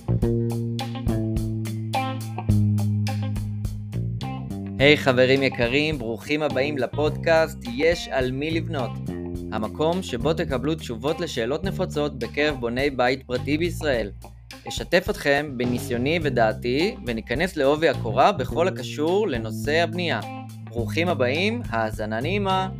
היי חברים יקרים, ברוכים הבאים לפודקאסט יש על מי לבנות. המקום שבו תקבלו תשובות לשאלות נפוצות בקרב בוני בית פרטי בישראל. אשתף אתכם בניסיוני ודעתי וניכנס לעובי הקורה בכל הקשור לנושא הבנייה. ברוכים הבאים, האזנה נעימה.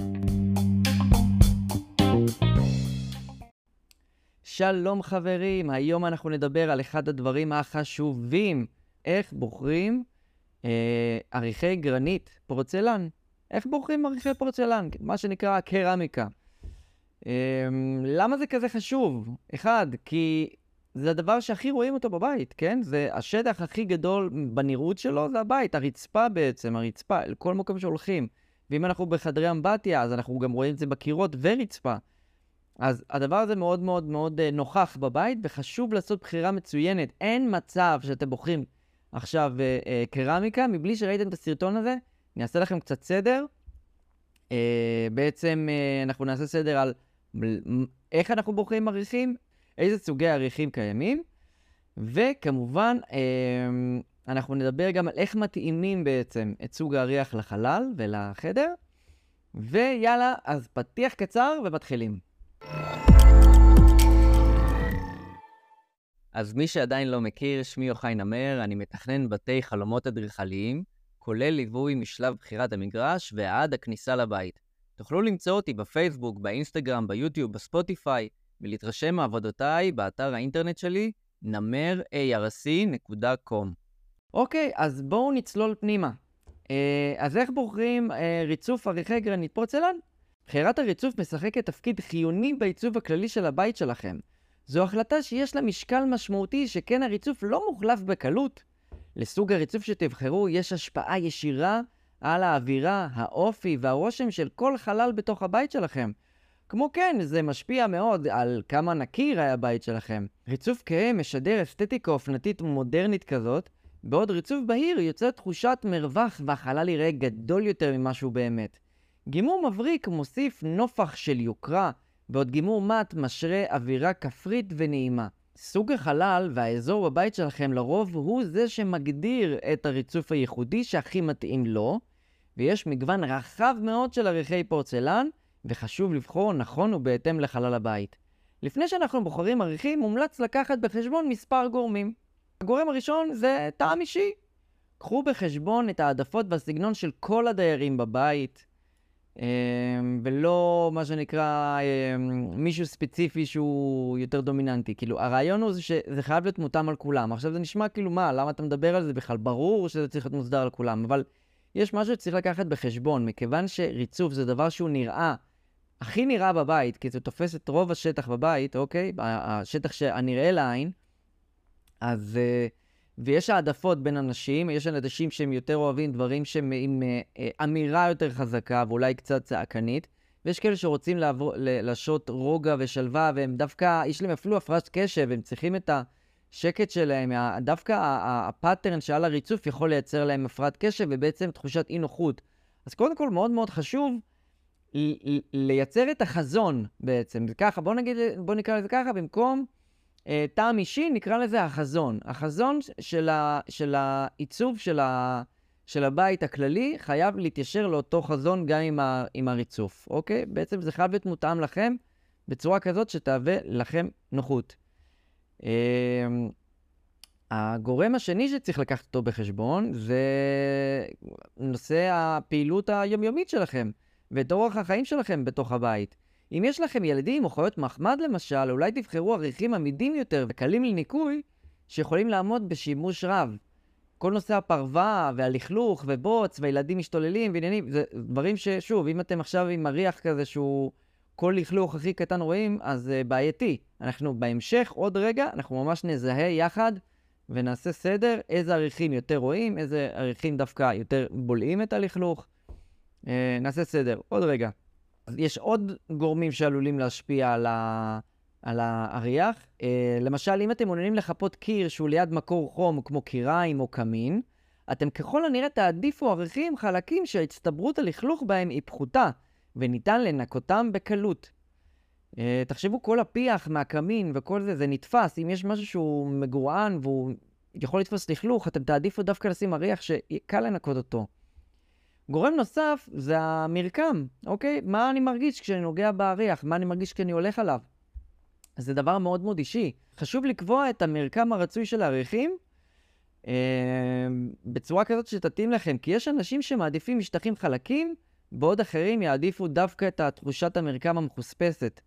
שלום חברים, היום אנחנו נדבר על אחד הדברים החשובים, איך בוחרים עריכי גרנית, פורצלן. איך בוחרים עריכי פורצלן? מה שנקרא קרמיקה. למה זה כזה חשוב? אחד, כי זה הדבר שהכי רואים אותו בבית, כן? זה השטח הכי גדול בנראות שלו, זה הבית, הרצפה בעצם, הרצפה, כל מקום שהולכים. ואם אנחנו בחדרי אמבטיה, אז אנחנו גם רואים את זה בקירות ורצפה. אז הדבר הזה מאוד מאוד מאוד נוכח בבית, וחשוב לעשות בחירה מצוינת. אין מצב שאתם בוחרים עכשיו קרמיקה, מבלי שראיתם את הסרטון הזה, אני אעשה לכם קצת סדר. בעצם אנחנו נעשה סדר על איך אנחנו בוחרים עריכים, איזה סוגי עריכים קיימים, וכמובן אנחנו נדבר גם על איך מתאימים בעצם את סוג העריך לחלל ולחדר, ויאללה, אז פתיח קצר ומתחילים. אז מי שעדיין לא מכיר, שמי יוחאי נמר, אני מתכנן בתי חלומות אדריכליים, כולל ליווי משלב בחירת המגרש ועד הכניסה לבית. תוכלו למצוא אותי בפייסבוק, באינסטגרם, ביוטיוב, בספוטיפיי, ולהתרשם מעבודותיי באתר האינטרנט שלי, namerarc.com. אוקיי, אז בואו נצלול פנימה. אז איך בוחרים ריצוף עריכי גרנית פורצלן? בחירת הריצוף משחקת תפקיד חיוני בעיצוב הכללי של הבית שלכם. זו החלטה שיש לה משקל משמעותי שכן הריצוף לא מוחלף בקלות. לסוג הריצוף שתבחרו יש השפעה ישירה על האווירה, האופי והרושם של כל חלל בתוך הבית שלכם. כמו כן, זה משפיע מאוד על כמה נקי ייראה הבית שלכם. ריצוף כהה משדר אסתטיקה אופנתית מודרנית כזאת, בעוד ריצוף בהיר יוצר תחושת מרווח והחלל ייראה גדול יותר ממה שהוא באמת. גימור מבריק מוסיף נופח של יוקרה, בעוד גימור מת משרה אווירה כפרית ונעימה. סוג החלל והאזור בבית שלכם לרוב הוא זה שמגדיר את הריצוף הייחודי שהכי מתאים לו, ויש מגוון רחב מאוד של עריכי פורצלן, וחשוב לבחור נכון ובהתאם לחלל הבית. לפני שאנחנו בוחרים עריכים, מומלץ לקחת בחשבון מספר גורמים. הגורם הראשון זה טעם אישי. קחו בחשבון את העדפות והסגנון של כל הדיירים בבית, ולא מה שנקרא מישהו ספציפי שהוא יותר דומיננטי. כאילו הרעיון הוא שזה חייב להיות מותאם על כולם. עכשיו זה נשמע כאילו מה, למה אתה מדבר על זה בכלל? ברור שזה צריך להיות מוסדר על כולם, אבל יש משהו שצריך לקחת בחשבון, מכיוון שריצוף זה דבר שהוא נראה, הכי נראה בבית, כי זה תופס את רוב השטח בבית, אוקיי? השטח שהנראה לעין, אז ויש העדפות בין אנשים, יש אנשים שהם יותר אוהבים דברים שהם עם אמירה יותר חזקה ואולי קצת צעקנית, ויש כאלה שרוצים לשות רוגע ושלווה, והם דווקא, יש להם אפילו הפרעת קשב, הם צריכים את השקט שלהם, דווקא הפאטרן שעל הריצוף יכול לייצר להם הפרעת קשב ובעצם תחושת אי נוחות. אז קודם כל מאוד מאוד חשוב לייצר את החזון בעצם, ככה, בוא נקרא לזה ככה, במקום טעם אישי, נקרא לזה החזון. החזון של העיצוב של הבית הכללי חייב להתיישר לאותו חזון גם עם הריצוף, אוקיי? בעצם זה חייב להיות מותאם לכם בצורה כזאת שתהווה לכם נוחות. הגורם השני שצריך לקחת אותו בחשבון זה נושא הפעילות היומיומית שלכם ואת אורח החיים שלכם בתוך הבית. אם יש לכם ילדים או חיות מחמד למשל, אולי תבחרו עריכים עמידים יותר וקלים לניקוי שיכולים לעמוד בשימוש רב. כל נושא הפרווה והלכלוך ובוץ וילדים משתוללים ועניינים, זה דברים ששוב, אם אתם עכשיו עם מריח כזה שהוא כל לכלוך הכי קטן רואים, אז בעייתי. אנחנו בהמשך, עוד רגע, אנחנו ממש נזהה יחד ונעשה סדר איזה עריכים יותר רואים, איזה עריכים דווקא יותר בולעים את הלכלוך. נעשה סדר, עוד רגע. אז יש עוד גורמים שעלולים להשפיע על העריך. למשל, אם אתם מעוניינים לחפות קיר שהוא ליד מקור חום, כמו קיריים או קמין, אתם ככל הנראה תעדיפו עריכים חלקים שהצטברות הלכלוך בהם היא פחותה, וניתן לנקותם בקלות. תחשבו, כל הפיח מהקמין וכל זה, זה נתפס. אם יש משהו שהוא מגורען והוא יכול לתפוס לכלוך, אתם תעדיפו דווקא לשים אריח שקל לנקות אותו. גורם נוסף זה המרקם, אוקיי? מה אני מרגיש כשאני נוגע באריח? מה אני מרגיש כשאני הולך עליו? זה דבר מאוד מאוד אישי. חשוב לקבוע את המרקם הרצוי של האריחים בצורה כזאת שתתאים לכם, כי יש אנשים שמעדיפים משטחים חלקים, בעוד אחרים יעדיפו דווקא את תחושת המרקם המחוספסת.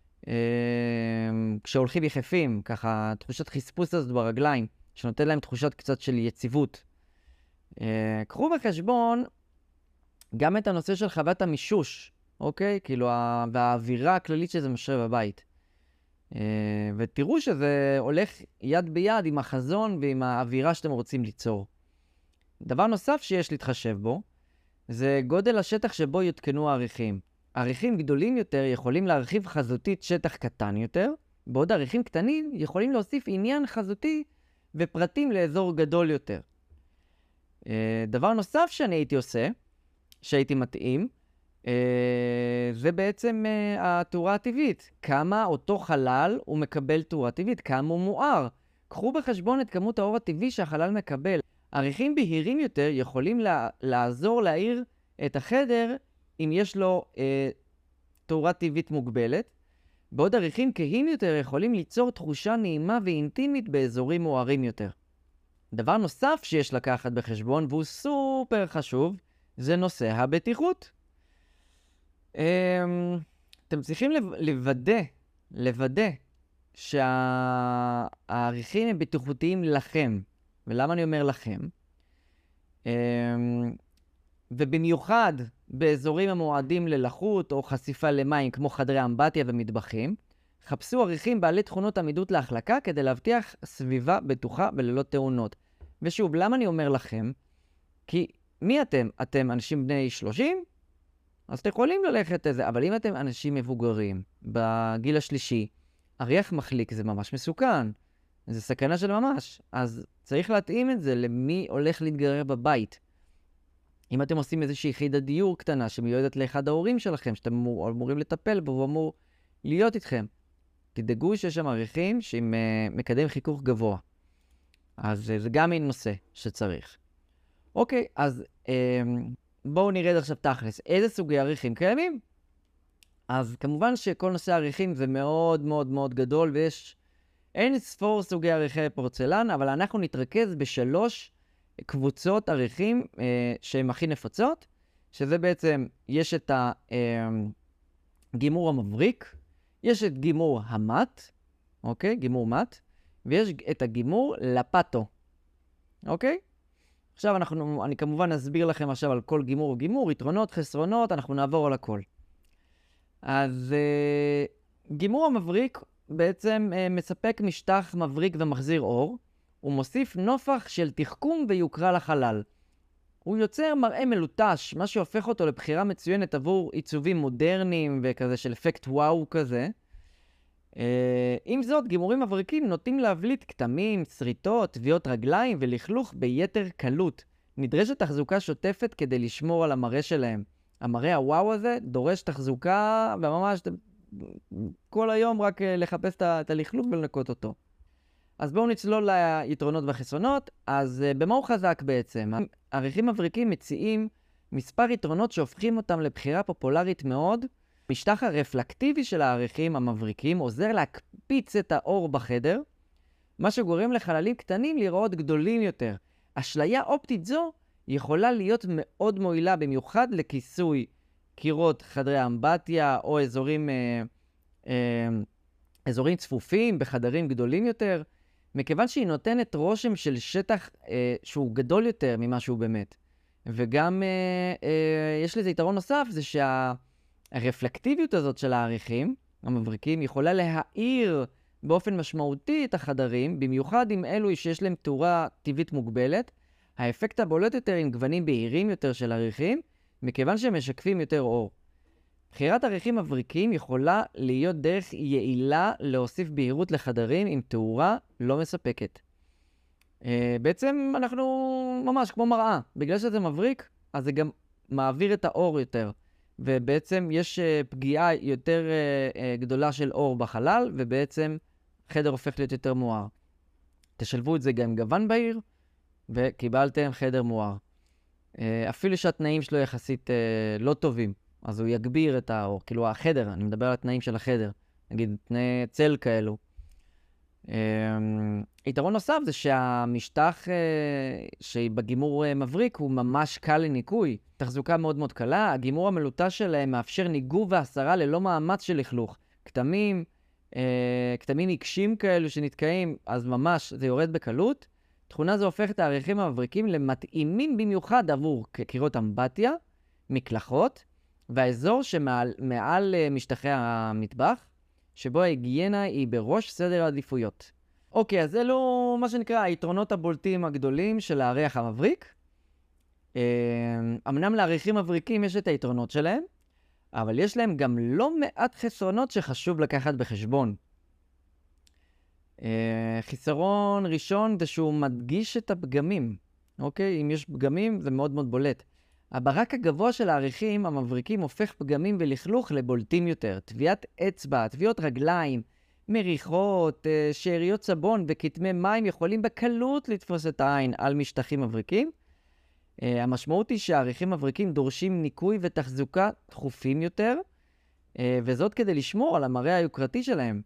כשהולכים יחפים, ככה תחושת חספוס הזאת ברגליים, שנותן להם תחושת קצת של יציבות. קחו בחשבון גם את הנושא של חוות המישוש, אוקיי? כאילו, והאווירה הכללית שזה משרה בבית. ותראו שזה הולך יד ביד עם החזון ועם האווירה שאתם רוצים ליצור. דבר נוסף שיש להתחשב בו, זה גודל השטח שבו יותקנו האריחים. אריחים גדולים יותר יכולים להרחיב חזותית שטח קטן יותר, בעוד אריחים קטנים יכולים להוסיף עניין חזותי ופרטים לאזור גדול יותר. דבר נוסף שאני הייתי עושה, שהייתי מתאים, זה בעצם התאורה הטבעית. כמה אותו חלל הוא מקבל תאורה טבעית, כמה הוא מואר. קחו בחשבון את כמות האור הטבעי שהחלל מקבל. אריחים בהירים יותר יכולים לעזור להאיר את החדר אם יש לו תאורה טבעית מוגבלת, בעוד אריחים כהים יותר יכולים ליצור תחושה נעימה ואינטימית באזורים מוארים יותר. דבר נוסף שיש לקחת בחשבון, והוא סופר חשוב, זה נושא הבטיחות. אתם צריכים לוודא שהאריחים הם בטיחותיים לכם. ולמה אני אומר לכם? ובמיוחד באזורים המועדים ללחות או חשיפה למים כמו חדרי אמבטיה ומטבחים, חפשו אריחים בעלי תכונות עמידות להחלקה כדי להבטיח סביבה בטוחה וללא תאונות. ושוב, למה אני אומר לכם? כי מי אתם? אתם אנשים בני 30? אז אתם יכולים ללכת לזה, אבל אם אתם אנשים מבוגרים בגיל השלישי, אריח מחליק זה ממש מסוכן. זה סכנה של ממש. אז צריך להתאים את זה למי הולך להתגרר בבית. אם אתם עושים איזושהי יחידת דיור קטנה שמיועדת לאחד ההורים שלכם, שאתם אמורים לטפל בו והוא אמור להיות איתכם, תדאגו שיש שם אריחים שעם מקדם חיכוך גבוה. אז זה גם מין נושא שצריך. אוקיי, אז בואו נרד עכשיו תכלס. איזה סוגי אריחים קיימים? אז כמובן שכל נושא האריחים זה מאוד מאוד מאוד גדול, ויש אין ספור סוגי אריחי פורצלן, אבל אנחנו נתרכז בשלוש קבוצות אריחים שהן הכי נפוצות, שזה בעצם, יש את הגימור המבריק, יש את גימור המט, אוקיי? גימור מט, ויש את הגימור לפטו, אוקיי? עכשיו אני כמובן אסביר לכם עכשיו על כל גימור וגימור, יתרונות, חסרונות, אנחנו נעבור על הכל. אז גימור המבריק בעצם מספק משטח מבריק ומחזיר אור, הוא מוסיף נופח של תחכום ויוקרה לחלל. הוא יוצר מראה מלוטש, מה שהופך אותו לבחירה מצוינת עבור עיצובים מודרניים וכזה של אפקט וואו כזה. עם זאת, גימורים מבריקים נוטים להבליט כתמים, שריטות, טביעות רגליים ולכלוך ביתר קלות. נדרשת תחזוקה שוטפת כדי לשמור על המראה שלהם. המראה הוואו הזה דורש תחזוקה וממש כל היום רק לחפש את הלכלוך ולנקות אותו. אז בואו נצלול ליתרונות והחסרונות. אז במה הוא חזק בעצם? אריחים מבריקים מציעים מספר יתרונות שהופכים אותם לבחירה פופולרית מאוד. המשטח הרפלקטיבי של האריחים המבריקים עוזר להקפיץ את האור בחדר, מה שגורם לחללים קטנים לראות גדולים יותר. אשליה אופטית זו יכולה להיות מאוד מועילה, במיוחד לכיסוי קירות חדרי אמבטיה או אזורים צפופים בחדרים גדולים יותר, מכיוון שהיא נותנת רושם של שטח שהוא גדול יותר ממה שהוא באמת. וגם יש לזה יתרון נוסף, זה שהרפלקטיביות הזאת של האריחים המבריקים יכולה להאיר באופן משמעותי את החדרים, במיוחד עם אלו שיש להם תאורה טבעית מוגבלת. האפקט הבולט יותר עם גוונים בהירים יותר של אריחים, מכיוון שהם משקפים יותר אור. בחירת אריחים מבריקים יכולה להיות דרך יעילה להוסיף בהירות לחדרים עם תאורה לא מספקת. בעצם אנחנו ממש כמו מראה. בגלל שזה מבריק, אז זה גם מעביר את האור יותר. ובעצם יש פגיעה יותר גדולה של אור בחלל, ובעצם חדר הופך להיות יותר מואר. תשלבו את זה גם עם גוון בהיר, וקיבלתם חדר מואר. אפילו שהתנאים שלו יחסית לא טובים, אז הוא יגביר את האור. כאילו החדר, אני מדבר על התנאים של החדר. נגיד תנאי צל כאלו. יתרון נוסף זה שהמשטח שבגימור מבריק הוא ממש קל לניקוי. תחזוקה מאוד מאוד קלה. הגימור המלוטש שלהם מאפשר ניגוב והסרה ללא מאמץ של לכלוך. כתמים עיקשים כאלו שנתקעים, אז ממש זה יורד בקלות. תכונה זו הופכת את העריכים המבריקים למתאימים במיוחד עבור קירות אמבטיה, מקלחות, והאזור שמעל משטחי המטבח, שבו ההיגיינה היא בראש סדר העדיפויות. אוקיי, אז אלו מה שנקרא היתרונות הבולטים הגדולים של העריך המבריק. אמנם לעריכים מבריקים יש את היתרונות שלהם, אבל יש להם גם לא מעט חסרונות שחשוב לקחת בחשבון. חיסרון ראשון זה שהוא מדגיש את הפגמים. אוקיי? אם יש פגמים זה מאוד מאוד בולט. הברק הגבוה של העריכים המבריקים הופך פגמים ולכלוך לבולטים יותר. טביעת אצבע, טביעות רגליים, מריחות, שאריות סבון וכתמי מים יכולים בקלות לתפוס את העין על משטחים מבריקים. המשמעות היא שהעריכים מבריקים דורשים ניקוי ותחזוקה תכופים יותר, וזאת כדי לשמור על המראה היוקרתי שלהם.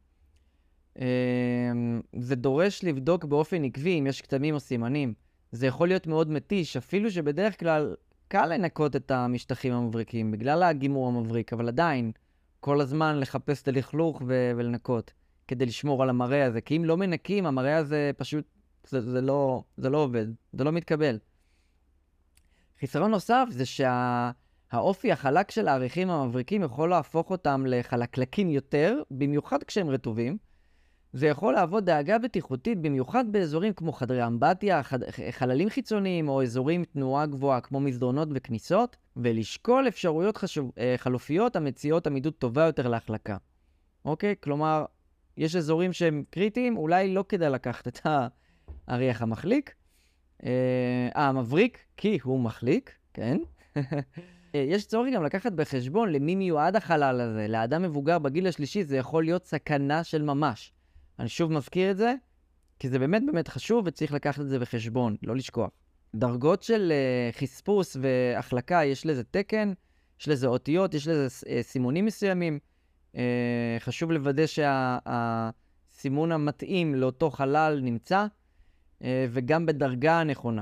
זה דורש לבדוק באופן עקבי אם יש כתמים או סימנים. זה יכול להיות מאוד מתיש, אפילו שבדרך כלל קל לנקות את המשטחים המבריקים בגלל הגימור המבריק, אבל עדיין כל הזמן לחפש את הלכלוך ולנקות כדי לשמור על המראה הזה, כי אם לא מנקים המראה הזה פשוט זה לא עובד, זה לא מתקבל. חיסרון נוסף זה שהאופי החלק של העריכים המבריקים יכול להפוך אותם לחלקלקים יותר, במיוחד כשהם רטובים. זה יכול להוות דאגה בטיחותית, במיוחד באזורים כמו חדרי אמבטיה, חללים חיצוניים או אזורים תנועה גבוהה כמו מסדרונות וכניסות, ולשקול אפשרויות חלופיות המציעות עמידות טובה יותר להחלקה. אוקיי? כלומר, יש אזורים שהם קריטיים, אולי לא כדאי לקחת את העריך המחליק. המבריק, כי הוא מחליק, כן? יש צורך גם לקחת בחשבון למי מיועד החלל הזה. לאדם מבוגר בגיל השלישי זה יכול להיות סכנה של ממש. אני שוב מזכיר את זה, כי זה באמת באמת חשוב וצריך לקחת את זה בחשבון, לא לשכוח. דרגות של חספוס והחלקה, יש לזה תקן, יש לזה אותיות, יש לזה סימונים מסוימים. חשוב לוודא שהסימון המתאים לאותו חלל נמצא, וגם בדרגה הנכונה.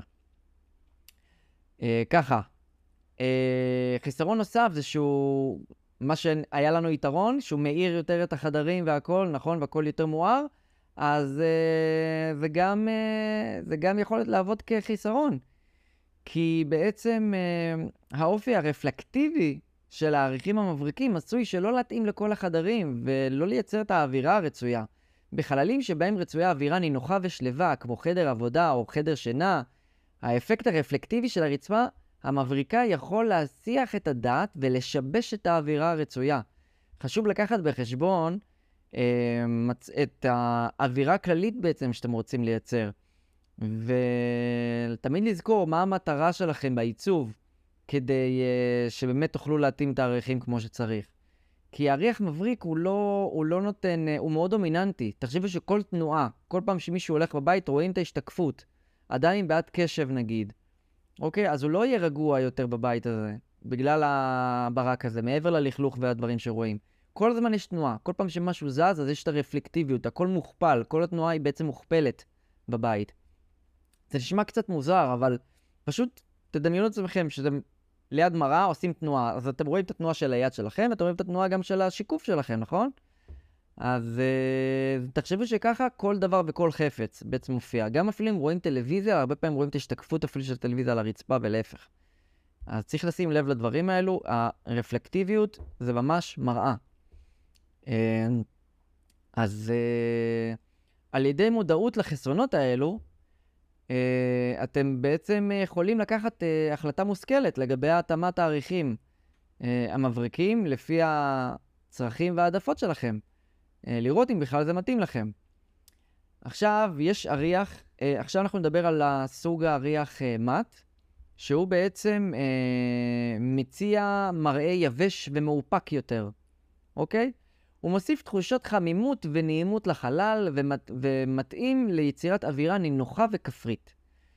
ככה, חיסרון נוסף זה שהוא, מה שהיה לנו יתרון, שהוא מאיר יותר את החדרים והכל, נכון, והכל יותר מואר, אז זה גם יכול לעבוד כחיסרון. כי בעצם האופי הרפלקטיבי של העריכים המבריקים עשוי שלא להתאים לכל החדרים ולא לייצר את האווירה הרצויה. בחללים שבהם רצויה אווירה נינוחה ושלווה, כמו חדר עבודה או חדר שינה, האפקט הרפלקטיבי של הרצפה המבריקה יכול להסיח את הדעת ולשבש את האווירה הרצויה. חשוב לקחת בחשבון את האווירה הכללית בעצם שאתם רוצים לייצר. ותמיד לזכור מה המטרה שלכם בעיצוב, כדי שבאמת תוכלו להתאים את העריכים כמו שצריך. כי העריך מבריק הוא לא נותן, הוא מאוד דומיננטי. תחשבו שכל תנועה, כל פעם שמישהו הולך בבית רואים את ההשתקפות. אדם עם בעיית קשב נגיד. אוקיי, אז הוא לא יהיה רגוע יותר בבית הזה, בגלל הברק הזה, מעבר ללכלוך והדברים שרואים. כל הזמן יש תנועה, כל פעם שמשהו זז, אז יש את הרפלקטיביות, הכל מוכפל, כל התנועה היא בעצם מוכפלת בבית. זה נשמע קצת מוזר, אבל פשוט תדמיינו את עצמכם שזה ליד מראה עושים תנועה, אז אתם רואים את התנועה של היד שלכם, ואתם רואים את התנועה גם של השיקוף שלכם, נכון? אז תחשבו שככה כל דבר וכל חפץ בעצם מופיע. גם אפילו אם רואים טלוויזיה, הרבה פעמים רואים את השתקפות אפילו של טלוויזיה על הרצפה ולהפך. אז צריך לשים לב לדברים האלו, הרפלקטיביות זה ממש מראה. אז על ידי מודעות לחסרונות האלו, אתם בעצם יכולים לקחת החלטה מושכלת לגבי התאמת העריכים המבריקים לפי הצרכים והעדפות שלכם. לראות אם בכלל זה מתאים לכם. עכשיו יש אריח, עכשיו אנחנו נדבר על הסוג האריח מט, שהוא בעצם מציע מראה יבש ומאופק יותר, אוקיי? הוא מוסיף תחושות חמימות ונעימות לחלל ומתאים ליצירת אווירה נינוחה וכפרית.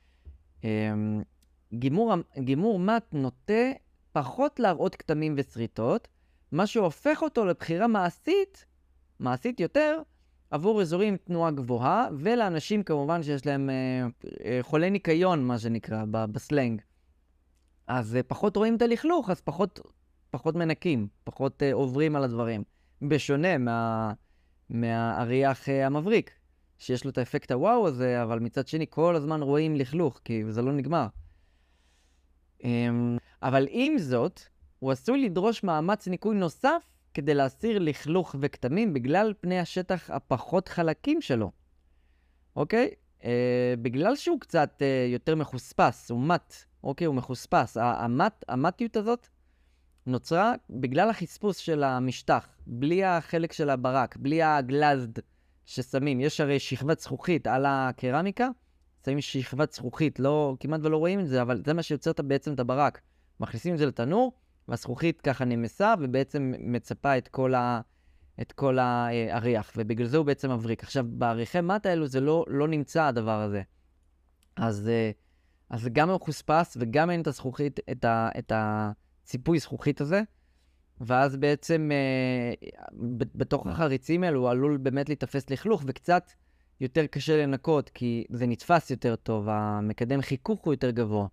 גימור מת נוטה פחות להראות כתמים וסריטות, מה שהופך אותו לבחירה מעשית יותר, עבור אזורים עם תנועה גבוהה, ולאנשים כמובן שיש להם חולי ניקיון, מה שנקרא, בסלנג. אז פחות רואים את הלכלוך, אז פחות מנקים, פחות עוברים על הדברים. בשונה מהאריח המבריק, שיש לו את האפקט הוואו הזה, אבל מצד שני כל הזמן רואים לכלוך, כי זה לא נגמר. אבל עם זאת, הוא עשוי לדרוש מאמץ ניקוי נוסף כדי להסיר לכלוך וכתמים בגלל פני השטח הפחות חלקים שלו. אוקיי? בגלל שהוא קצת יותר מחוספס, הוא מת, אוקיי? הוא מחוספס. המתיות הזאת נוצרה בגלל החספוס של המשטח, בלי החלק של הברק, בלי הגלזד ששמים. יש הרי שכבת זכוכית על הקרמיקה, שמים שכבת זכוכית, כמעט ולא רואים את זה, אבל זה מה שיוצר בעצם את הברק. מכניסים את זה לתנור, והזכוכית ככה נמסה, ובעצם מצפה את כל האריח, ובגלל זה הוא בעצם מבריק. עכשיו, באריחי מת האלו זה לא נמצא הדבר הזה. אז זה גם מחוספס, וגם אין את הזכוכית, את הציפוי זכוכית הזה, ואז בעצם בתוך החריצים האלו הוא עלול באמת להתאפס לכלוך, וקצת יותר קשה לנקות, כי זה נתפס יותר טוב, המקדם חיכוך הוא יותר גבוה.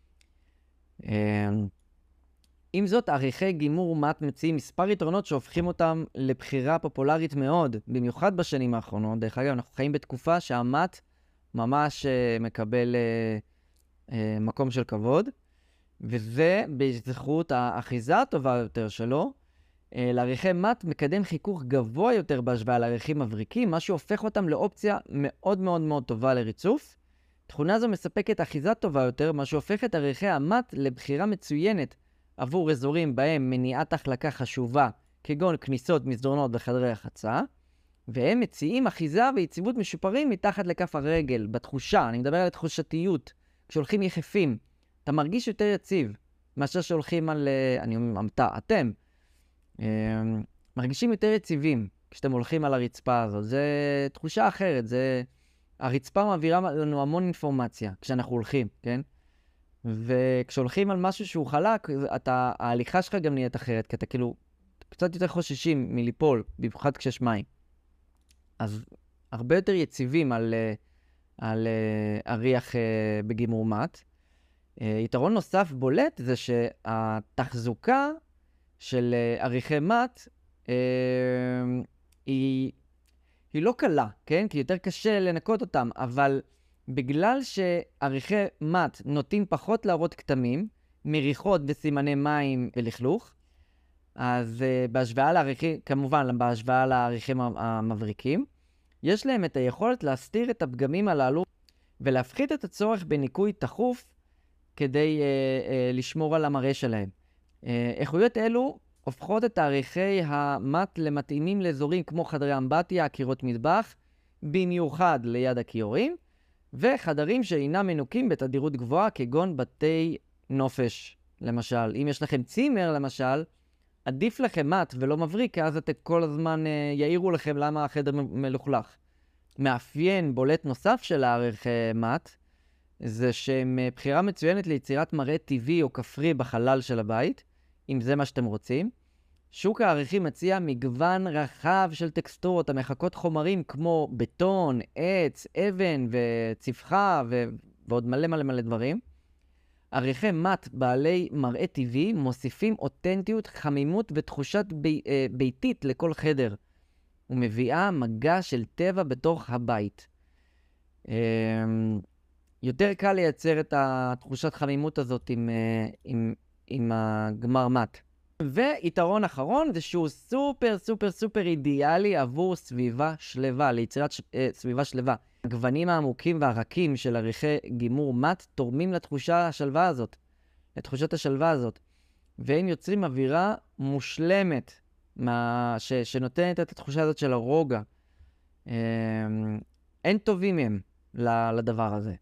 עם זאת, אריחי גימור מת מציעים מספר יתרונות שהופכים אותם לבחירה פופולרית מאוד, במיוחד בשנים האחרונות. דרך אגב, אנחנו חיים בתקופה שהמת ממש מקבל מקום של כבוד, וזה בזכות האחיזה הטובה יותר שלו. לאריחי מת מקדם חיכוך גבוה יותר בהשוואה לאריחים מבריקים, מה שהופך אותם לאופציה מאוד מאוד מאוד טובה לריצוף. תכונה זו מספקת אחיזה טובה יותר, מה שהופך את אריחי המת לבחירה מצוינת עבור אזורים בהם מניעת החלקה חשובה, כגון כניסות, מסדרונות וחדרי רחצה, והם מציעים אחיזה ויציבות משופרים מתחת לכף הרגל, בתחושה. אני מדבר על תחושתיות. כשהולכים יחפים, אתה מרגיש יותר יציב, מאשר שהולכים אתם מרגישים יותר יציבים כשאתם הולכים על הרצפה הזאת. זה תחושה אחרת, הרצפה מעבירה לנו המון אינפורמציה כשאנחנו הולכים, כן? וכשהולכים על משהו שהוא חלק, ההליכה שלך גם נהיית אחרת, כי אתה כאילו קצת יותר חוששים מליפול, במיוחד כשיש מים. אז הרבה יותר יציבים על אריח בגימור מת. יתרון נוסף בולט זה שהתחזוקה של אריחי מת היא לא קלה, כן? כי יותר קשה לנקות אותם, אבל בגלל שאריחי מת נוטים פחות להראות כתמים, מריחות וסימני מים ולכלוך, אז בהשוואה לאריחים, כמובן בהשוואה לאריחים המבריקים, יש להם את היכולת להסתיר את הפגמים הללו ולהפחית את הצורך בניקוי תכוף כדי לשמור על המראה שלהם. איכויות אלו הופכות את אריחי המת למתאימים לאזורים כמו חדרי אמבטיה, קירות מטבח, במיוחד ליד הכיורים, וחדרים שאינם מנוקים בתדירות גבוהה, כגון בתי נופש, למשל. אם יש לכם צימר, למשל, עדיף לכם מת ולא מבריק, אז אתם כל הזמן יעירו לכם למה החדר מלוכלך. מאפיין בולט נוסף של האריחי מת, זה שהם בחירה מצוינת ליצירת מראה טבעי או כפרי בחלל של הבית, אם זה מה שאתם רוצים. שוק האריחים מציע מגוון רחב של טקסטורות המחקות חומרים כמו בטון, עץ, אבן וצפחה ועוד מלא דברים. אריחי מת בעלי מראה טבעי מוסיפים אותנטיות, חמימות ותחושת ביתית לכל חדר, ומביאה מגע של טבע בתוך הבית. יותר קל לייצר את התחושת חמימות הזאת עם הגמר מת. ויתרון אחרון זה שהוא סופר אידיאלי עבור סביבה שלווה, ליצירת סביבה שלווה. הגוונים העמוקים והרכים של אריחי גימור מת תורמים לתחושת השלווה הזאת, והם יוצרים אווירה מושלמת שנותנת את התחושה הזאת של הרוגע. אין טובים מהם לדבר הזה.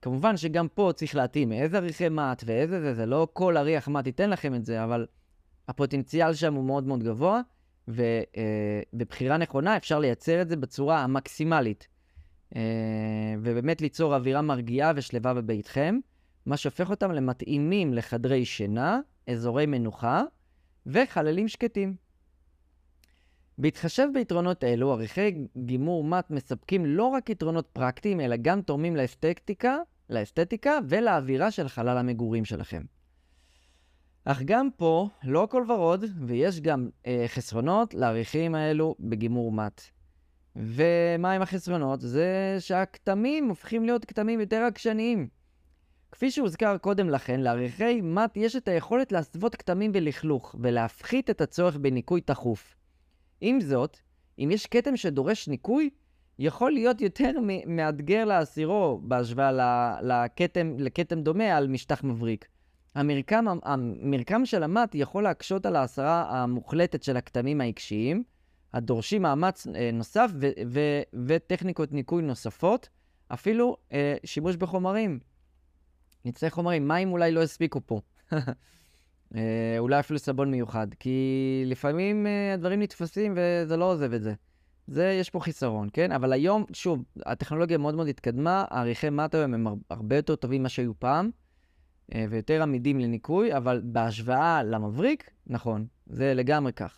כמובן שגם פה צריך להתאים איזה עריכי מט ואיזה זה לא כל עריך מט ייתן לכם את זה, אבל הפוטנציאל שם הוא מאוד מאוד גבוה, ובבחירה נכונה אפשר לייצר את זה בצורה המקסימלית, ובאמת ליצור אווירה מרגיעה ושלווה בביתכם, מה שהופך אותם למתאימים לחדרי שינה, אזורי מנוחה וחללים שקטים. בהתחשב ביתרונות אלו, עריכי גימור מט מספקים לא רק יתרונות פרקטיים, אלא גם תורמים לאסתטיקה ולאווירה של חלל המגורים שלכם. אך גם פה לא הכל ורוד, ויש גם חסרונות לעריכים האלו בגימור מט. ומה עם החסרונות? זה שהכתמים הופכים להיות כתמים יותר עקשניים. כפי שהוזכר קודם לכן, לעריכי מט יש את היכולת להסוות כתמים ולכלוך, ולהפחית את הצורך בניקוי תכוף. עם זאת, אם יש כתם שדורש ניקוי, יכול להיות יותר מאתגר להסירו בהשוואה לכתם דומה על משטח מבריק. המרקם של המט יכול להקשות על ההסרה המוחלטת של הכתמים העיקשיים, הדורשים מאמץ נוסף וטכניקות ניקוי נוספות, אפילו שימוש בחומרים. נצטרך חומרים, מים אולי לא הספיקו פה. אולי אפילו סבון מיוחד, כי לפעמים הדברים נתפסים וזה לא עוזב את זה. יש פה חיסרון, כן? אבל היום, שוב, הטכנולוגיה מאוד מאוד התקדמה, העריכי מט היום הם הרבה יותר טובים מה שהיו פעם, ויותר עמידים לניקוי, אבל בהשוואה למבריק, נכון, זה לגמרי כך.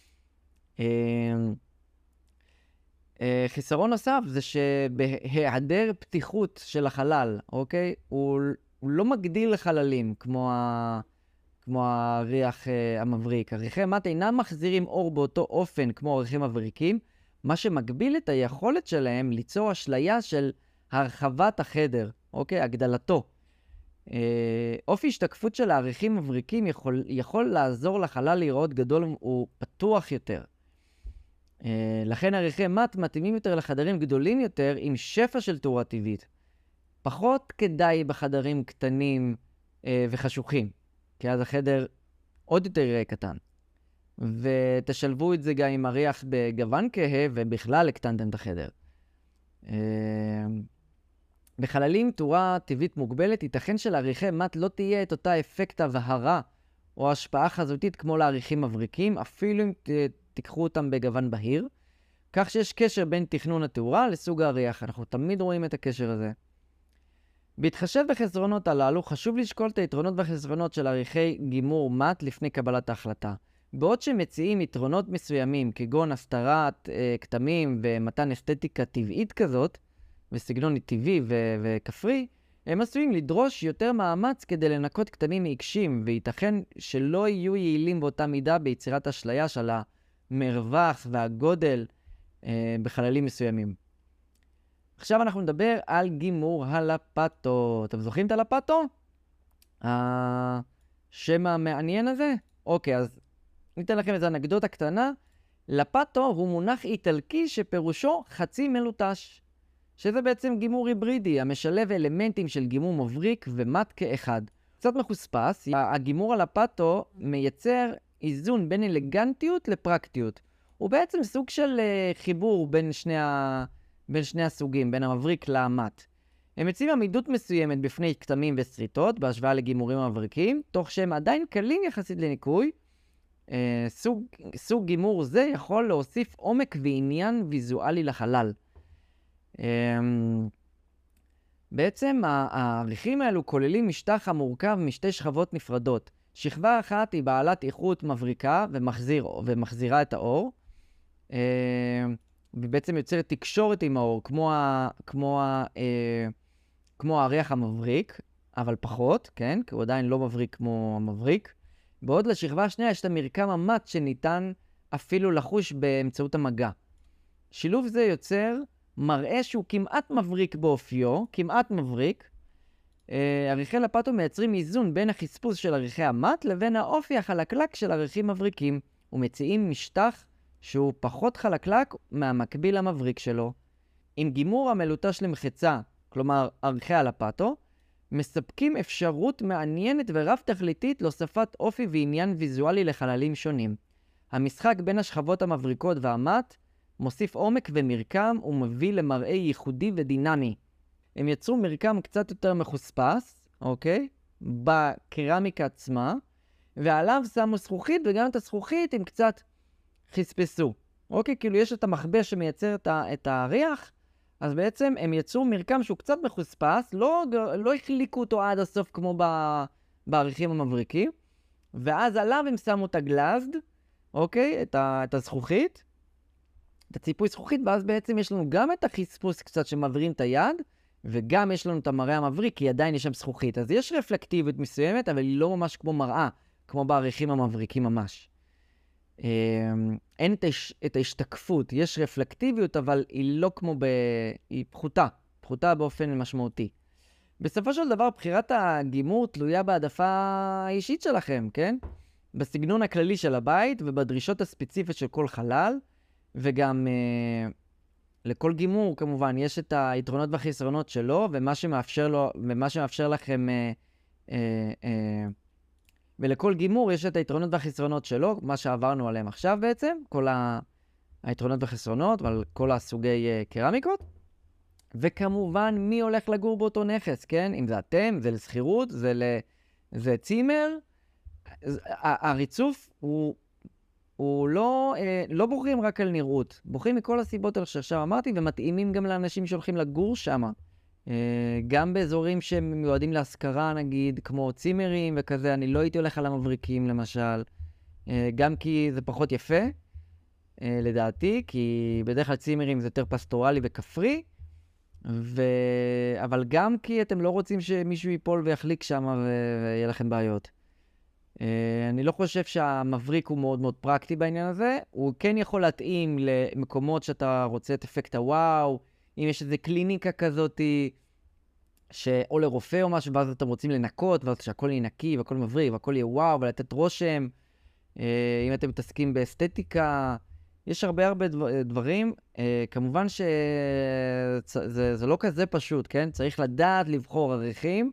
חיסרון נוסף זה שבהיעדר פתיחות של החלל, אוקיי? הוא לא מגדיל חללים כמו הריח המבריק. עריכי מט אינם מחזירים אור באותו אופן כמו עריכים מבריקים, מה שמגביל את היכולת שלהם ליצור אשליה של הרחבת החדר, אוקיי? הגדלתו. אופי השתקפות של העריכים מבריקים יכול לעזור לחלל להיראות גדול ופתוח יותר. לכן עריכי מט מתאימים יותר לחדרים גדולים יותר עם שפע של תאורה טבעית. פחות כדאי בחדרים קטנים וחשוכים, כי אז החדר עוד יותר יראה קטן. ותשלבו את זה גם עם הריח בגוון כהה ובכלל הקטנתם את החדר. בחללים תאורה טבעית מוגבלת ייתכן שלעריכי מט לא תהיה את אותה אפקט הבהרה או השפעה חזותית כמו לעריכים מבריקים, אפילו אם תיקחו אותם בגוון בהיר, כך שיש קשר בין תכנון התאורה לסוג הריח. אנחנו תמיד רואים את הקשר הזה. בהתחשב בחסרונות הללו, חשוב לשקול את היתרונות והחסרונות של עריכי גימור מט לפני קבלת ההחלטה. בעוד שמציעים יתרונות מסוימים, כגון הסתרת כתמים ומתן אסתטיקה טבעית כזאת, וסגנון טבעי וכפרי, הם עשויים לדרוש יותר מאמץ כדי לנקות כתמים מעיקשים, וייתכן שלא יהיו יעילים באותה מידה ביצירת אשליה של המרווח והגודל בחללים מסוימים. עכשיו אנחנו נדבר על גימור הלפטו. אתם זוכרים את הלפטו? השם המעניין הזה? אוקיי, אז ניתן לכם איזו אנקדוטה קטנה. לפטו הוא מונח איטלקי שפירושו חצי מלוטש, שזה בעצם גימור היברידי, המשלב אלמנטים של גימור מבריק ומט כאחד. קצת מחוספס, הגימור הלפטו מייצר איזון בין אלגנטיות לפרקטיות. הוא בעצם סוג של חיבור בין שני הסוגים, בין המבריק למט. הם מציעים עמידות מסוימת בפני כתמים וסריטות, בהשוואה לגימורים המבריקים, תוך שהם עדיין קלים יחסית לניקוי. סוג גימור זה יכול להוסיף עומק ועניין ויזואלי לחלל. בעצם העריכים האלו כוללים משטח המורכב משתי שכבות נפרדות. שכבה אחת היא בעלת איכות מבריקה ומחזירה את האור, ובעצם יוצרת תקשורת עם האור, כמו הריח המבריק, אבל פחות, כן? כי הוא עדיין לא מבריק כמו המבריק. בעוד לשכבה השנייה יש את המרקם המט שניתן אפילו לחוש באמצעות המגע. שילוב זה יוצר מראה שהוא כמעט מבריק באופיו, כמעט מבריק. עריכי לפטו מייצרים איזון בין החספוס של עריכי המט לבין האופי החלקלק של עריכים מבריקים, ומציעים משטח שהוא פחות חלקלק מהמקביל המבריק שלו. עם גימור המלוטש למחצה, כלומר עריכי הלפטו, מספקים אפשרות מעניינת ורב תכליתית להוספת אופי ועניין ויזואלי לחללים שונים. המשחק בין השכבות המבריקות והמט מוסיף עומק ומרקם ומביא למראה ייחודי ודינמי. הם יצרו מרקם קצת יותר מחוספס, אוקיי? בקרמיקה עצמה, ועליו שמו זכוכית, וגם את הזכוכית הם קצת חספסו. אוקיי? כאילו יש את המחבא שמייצר את הריח, אז בעצם הם יצרו מרקם שהוא קצת מחוספס, לא החליקו אותו עד הסוף כמו בעריכים המבריקים, ואז עליו הם שמו את הגלאזד, אוקיי? את הזכוכית, את הציפוי זכוכית, ואז בעצם יש לנו גם את החספוס קצת שמבריאים את היד, וגם יש לנו את המראה המבריק, כי עדיין יש שם זכוכית. אז יש רפלקטיביות מסוימת, אבל היא לא ממש כמו מראה, כמו בעריכים המבריקים ממש. אין את ההשתקפות, יש רפלקטיביות, אבל היא לא כמו היא פחותה באופן משמעותי. בסופו של דבר, בחירת הגימור תלויה בהעדפה האישית שלכם, כן? בסגנון הכללי של הבית ובדרישות הספציפיות של כל חלל, וגם לכל גימור כמובן יש את היתרונות והחסרונות שלו, ומה שמאפשר לכם, ולכל גימור יש את היתרונות והחסרונות שלו, מה שעברנו עליהם עכשיו בעצם, כל היתרונות והחסרונות, ועל כל הסוגי קרמיקות. וכמובן, מי הולך לגור באותו נכס, כן? אם זה אתם, זה לסחירות, זה צימר. הריצוף הוא לא בוחרים רק על נראות. בוחרים מכל הסיבות האלה שעכשיו אמרתי, ומתאימים גם לאנשים שהולכים לגור שם. גם באזורים שהם מיועדים להשכרה, נגיד, כמו צימרים וכזה, אני לא הייתי הולך על המבריקים, למשל. גם כי זה פחות יפה, לדעתי, כי בדרך כלל צימרים זה יותר פסטורלי וכפרי, אבל גם כי אתם לא רוצים שמישהו ייפול ויחליק שם ויהיה לכם בעיות. אני לא חושב שהמבריק הוא מאוד מאוד פרקטי בעניין הזה. הוא כן יכול להתאים למקומות שאתה רוצה את אפקט הוואו, אם יש איזו קליניקה כזאת, או לרופא או משהו, ואז אתם רוצים לנקות, ואז שהכל יהיה נקי והכל מבריק והכל יהיה וואו, ולתת רושם. אם אתם מתעסקים באסתטיקה, יש הרבה דברים. כמובן שזה לא כזה פשוט, כן? צריך לדעת לבחור עריכים,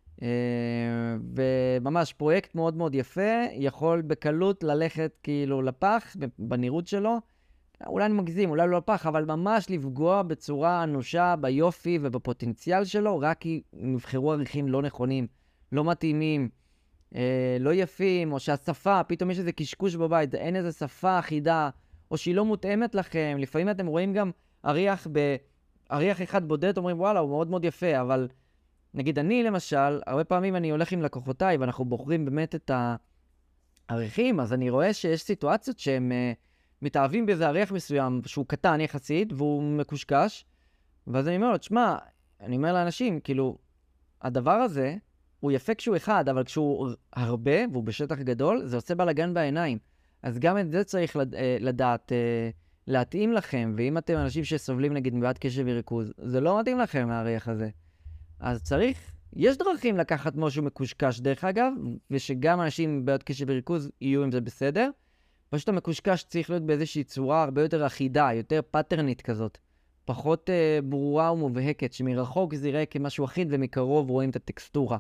וממש פרויקט מאוד מאוד יפה, יכול בקלות ללכת כאילו לפח בנראות שלו. אולי אני מגזים, אולי לא לפח, אבל ממש לפגוע בצורה אנושה ביופי ובפוטנציאל שלו, רק כי נבחרו עריכים לא נכונים, לא מתאימים, לא יפים, או שהשפה, פתאום יש איזה קשקוש בבית, אין איזה שפה אחידה, או שהיא לא מותאמת לכם. לפעמים אתם רואים גם אריח אחד בודד, אומרים וואלה, הוא מאוד מאוד יפה, אבל נגיד אני למשל, הרבה פעמים אני הולך עם לקוחותיי, ואנחנו בוחרים באמת את העריכים, אז אני רואה שיש סיטואציות שהם מתאהבים באיזה עריך מסוים, שהוא קטן יחסית, והוא מקושקש, ואז אני אומר לו, תשמע, אני אומר לאנשים, כאילו, הדבר הזה, הוא יפה כשהוא אחד, אבל כשהוא הרבה, והוא בשטח גדול, זה עושה בלגן בעיניים. אז גם את זה צריך לדעת, להתאים לכם, ואם אתם אנשים שסובלים נגיד מבעיית קשב וריכוז, זה לא מתאים לכם העריך הזה. אז יש דרכים לקחת משהו מקושקש דרך אגב, ושגם אנשים מבעיית קשב וריכוז יהיו עם זה בסדר. פשוט המקושקש צריך להיות באיזושהי צורה הרבה יותר אחידה, יותר פטרנית כזאת. פחות ברורה ומובהקת, שמרחוק זה יראה כמשהו אחיד ומקרוב רואים את הטקסטורה.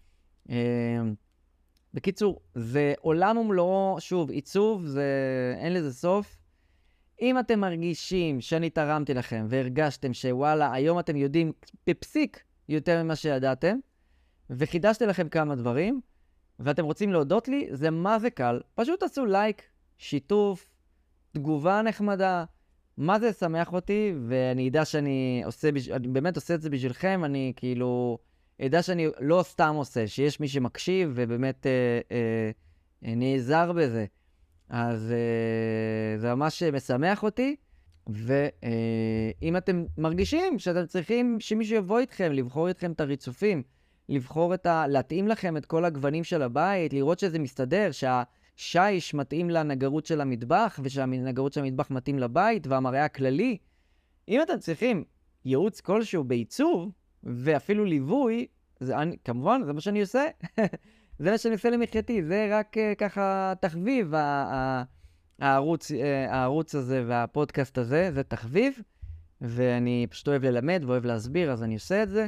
בקיצור, זה עולם ומלואו, שוב, עיצוב, אין לזה סוף. אם אתם מרגישים שאני תרמתי לכם והרגשתם שוואלה, היום אתם יודעים בפסיק יותר ממה שידעתם, וחידשתי לכם כמה דברים, ואתם רוצים להודות לי, זה מה זה קל. פשוט תעשו לייק, שיתוף, תגובה נחמדה, מה זה שמח אותי, ואני יודע שאני באמת עושה את זה בשבילכם, אני כאילו ידע שאני לא סתם עושה, שיש מי שמקשיב ובאמת נעזר בזה. אז זה ממש משמח אותי, ואם אתם מרגישים שאתם צריכים שמישהו יבוא איתכם, לבחור איתכם את הריצופים, להתאים לכם את כל הגוונים של הבית, לראות שזה מסתדר, שהשיש מתאים לנגרות של המטבח, ושהנגרות של המטבח מתאים לבית, והמראה הכללי. אם אתם צריכים ייעוץ כלשהו בעיצוב, ואפילו ליווי, כמובן, זה מה שאני עושה. זה מה שאני עושה למחייתי, זה רק ככה תחביב, הערוץ הזה והפודקאסט הזה, זה תחביב, ואני פשוט אוהב ללמד ואוהב להסביר, אז אני עושה את זה.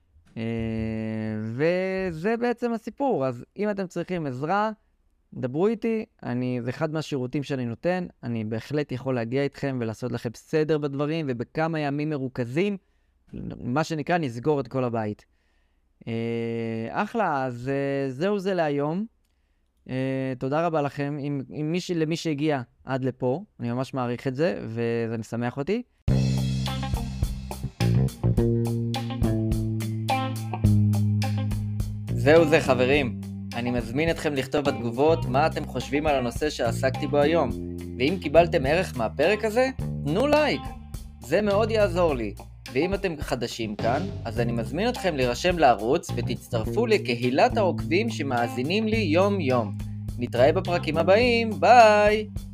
וזה בעצם הסיפור. אז אם אתם צריכים עזרה, דברו איתי, זה אחד מהשירותים שאני נותן, אני בהחלט יכול להגיע איתכם ולעשות לכם סדר בדברים, ובכמה ימים מרוכזים, מה שנקרא נסגור את כל הבית. אחלה, אז זהו זה להיום. תודה רבה לכם, למי שהגיע עד לפה, אני ממש מעריך את זה, וזה משמח אותי. זהו זה חברים, אני מזמין אתכם לכתוב בתגובות מה אתם חושבים על הנושא שעסקתי בו היום, ואם קיבלתם ערך מהפרק הזה, תנו לייק, זה מאוד יעזור לי. ואם אתם חדשים כאן, אז אני מזמין אתכם להירשם לערוץ ותצטרפו לקהילת העוקבים שמאזינים לי יום יום. נתראה בפרקים הבאים, ביי!